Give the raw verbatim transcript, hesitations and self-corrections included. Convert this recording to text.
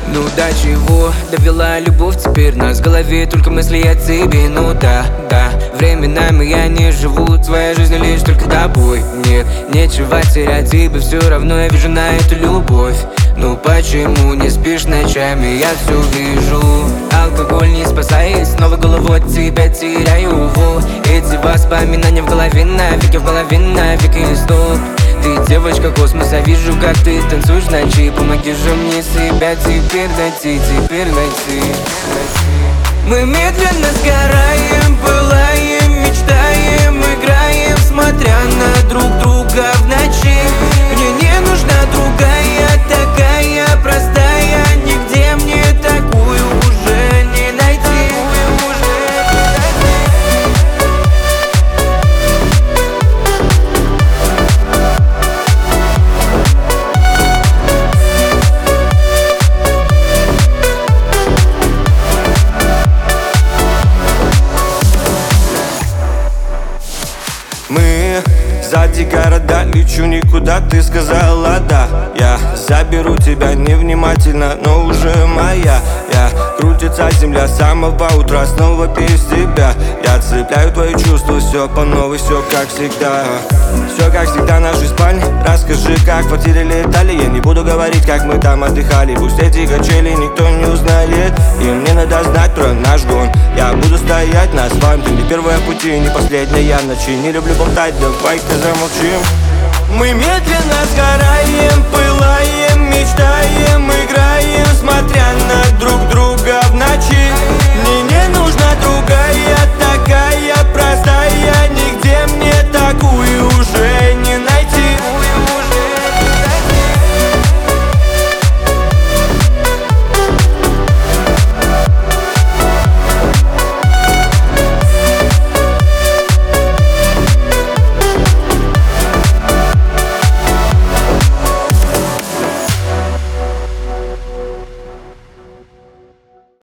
Ну до чего довела любовь теперь нас? В голове только мысли о тебе. Ну да, да, временами я не живу своей жизнью лишь только тобой. Нет, нечего терять, ибо все равно я вижу на эту любовь. Ну почему не спишь ночами, я все вижу. Алкоголь не спасает, снова голову от тебя теряю. Во, эти воспоминания в голове навеки, в голове навеки стоп. Ты девочка космоса, вижу, как ты танцуешь в ночи. Помоги же мне себя теперь найти, теперь найти. Мы медленно сгораем, пылаем, мечтаем, играем, смотря на друг друга в ночи. Мне не нужна другая, такая простая, нигде мне такую уже не найти. Мы сзади города, лечу никуда, ты сказала да. Я заберу тебя невнимательно, но уже моя. Я крутится земля с самого утра, снова без тебя. Я цепляю твои чувства, все по новой, все как всегда. Все как всегда, нашей спальне. Расскажи, как в квартире летали. Я не буду говорить, как мы там отдыхали. Пусть эти качели никто не узнает. И мне надо знать про наш гон. Я буду стоять на асфальте, не первая в пути, не последняя ночи. Не люблю болтать, давай-ка замолчим. Мы медленно сгораем, пылаем, мечтаем,